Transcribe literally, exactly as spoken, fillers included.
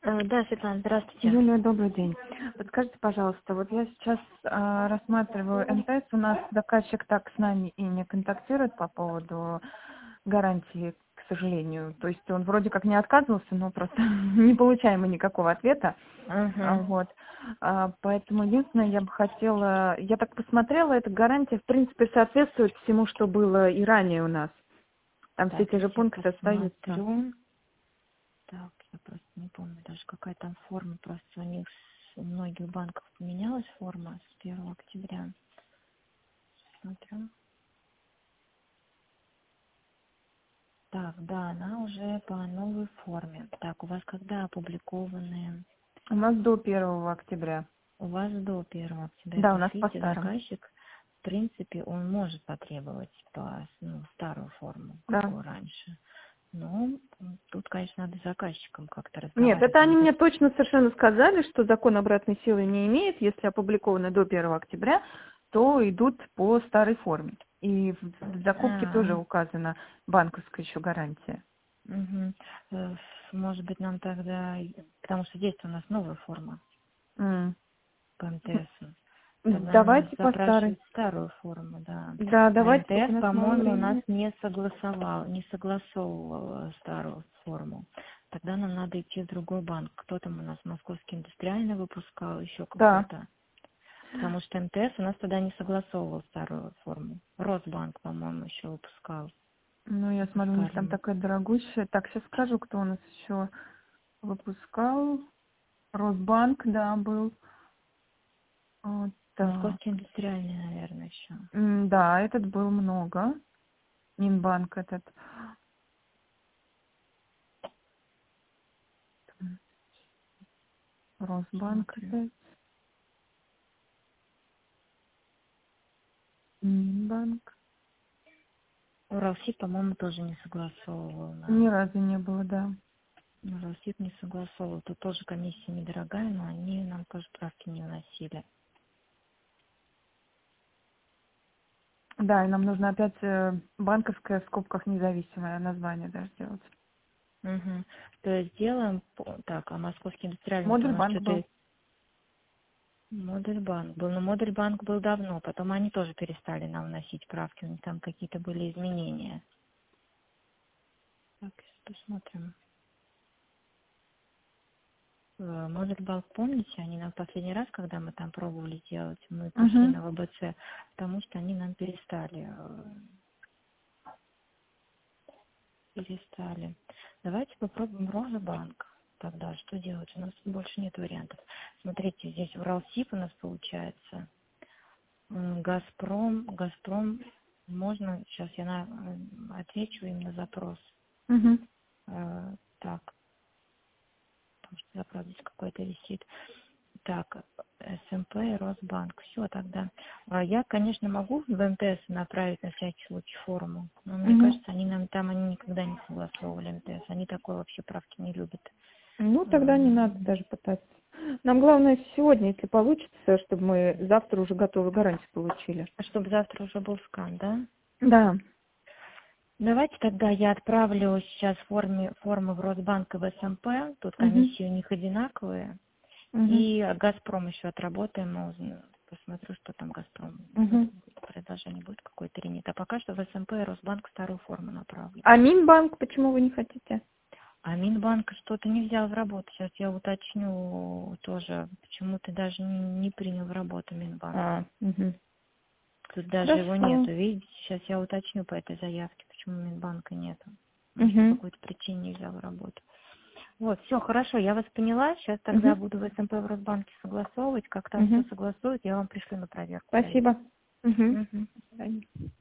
Э, Да, Светлана, здравствуйте. Юлия, добрый день. Подскажите, пожалуйста, вот я сейчас а, рассматриваю эн тэ эс, у нас заказчик так с нами и не контактирует по поводу гарантии, к сожалению. То есть он вроде как не отказывался, но просто не получаем мы никакого ответа. А, Угу. Вот. А, Поэтому единственное, я бы хотела, я так посмотрела, эта гарантия, в принципе, соответствует всему, что было и ранее у нас. Там все Так, те же сейчас я пункты остаются. посмотрю. Так, я просто не помню даже, какая там форма. Просто у них с- у многих банков поменялась форма с первого октября. Смотрю. Так, да, она уже по новой форме. Так, у вас когда опубликованы? У нас до первого октября. У вас до первого октября. Да, То у есть, нас по видите, старому. заказчик, в принципе, он может потребовать по, ну, старую форму, Да. какую раньше. Ну, тут, конечно, надо с заказчиком как-то Нет, разговаривать. это они Они мне как... точно совершенно сказали, что закон обратной силы не имеет. Если опубликовано до первого октября, то идут по старой форме. И в в закупке тоже А, указана банковская еще гарантия. мгм. Э, Может быть, нам тогда... Потому что здесь у нас новая форма М. по эм тэ эс. Тогда нам Давайте по старой. запрашивают старую форму, да. Да, А давайте, пока у эм тэ эс, нас мало по-моему, у нас времени. не согласовал, не согласовывал э, старую форму. Тогда нам надо идти в другой банк. Кто там у нас? Московский индустриальный выпускал, еще Да. какой-то. Потому что эм тэ эс у нас тогда не согласовывал старую форму. Росбанк, по-моему, еще выпускал. Ну, я смотрю, у них там Выпускали. такая дорогущая. Так, сейчас скажу, кто у нас еще выпускал. Росбанк, да, был. Вот так. Московский индустриальный, наверное, еще. М, Да, этот был много. Минбанк этот. Росбанк Смотрю. опять. Минбанк. Уралсиб, по-моему, тоже не согласовывал Ни нам. разу не было, да. Уралсиб не согласовывал. Тут тоже комиссия недорогая, но они нам тоже правки не вносили. Да, и нам нужно опять э, банковское в скобках независимое название даже сделать. Угу. То есть делаем... по- Так, а московский индустриальный-то у Модуль нас банк был. что-то... Модульбанк был. Но Модульбанк был давно. Потом они тоже перестали нам вносить правки. У них там какие-то были изменения. Так, сейчас посмотрим. Э, Модульбанк, помните, они нам в последний раз, когда мы там пробовали делать, мы пошли Угу. на вэ бэ цэ, потому что они нам перестали, э, перестали. Давайте попробуем Росбанк тогда. Что делать? У нас больше нет вариантов. Смотрите, здесь Уралсиб у нас получается. М, Газпром, Газпром, можно, сейчас я на, э, отвечу им на запрос. Угу. Э, Так, потому что запрос здесь какой-то висит. Так, эс эм пэ и Росбанк. Все тогда. А Я, конечно, могу в эм тэ эс направить на всякий случай форму, но мне Угу. кажется, они нам там они никогда не согласовывали эм тэ эс. Они такой вообще правки не любят. Ну, тогда не надо М, даже пытаться. Нам главное сегодня, если получится, чтобы мы завтра уже готовую гарантию получили. Чтобы завтра уже был скан, да? Да. Давайте тогда я отправлю сейчас форме, формы в Росбанк и в эс эм пэ. Тут Угу. комиссии у них одинаковые. Угу. И Газпром еще отработаем. мы узна- Посмотрю, что там Газпром. Угу. Предложение будет какое-то или нет. А пока что в эс эм пэ и Росбанк старую форму направлю. А Минбанк почему вы не хотите? А Минбанк что-то не взял в работу. Сейчас я уточню тоже. Почему-то даже не, не принял в работу Минбанк. А, угу. Тут даже его Хорошо. нету. Видите, сейчас я уточню по этой заявке, почему Минбанка нету. Может, по Угу. какой-то причине не взял в работу. Вот, все, хорошо, я вас поняла. Сейчас тогда Угу. буду в эс эм пэ в Росбанке согласовывать. Как там все Угу. согласуют, я вам пришлю на проверку заявку. Спасибо. Угу. Мгм. До свидания.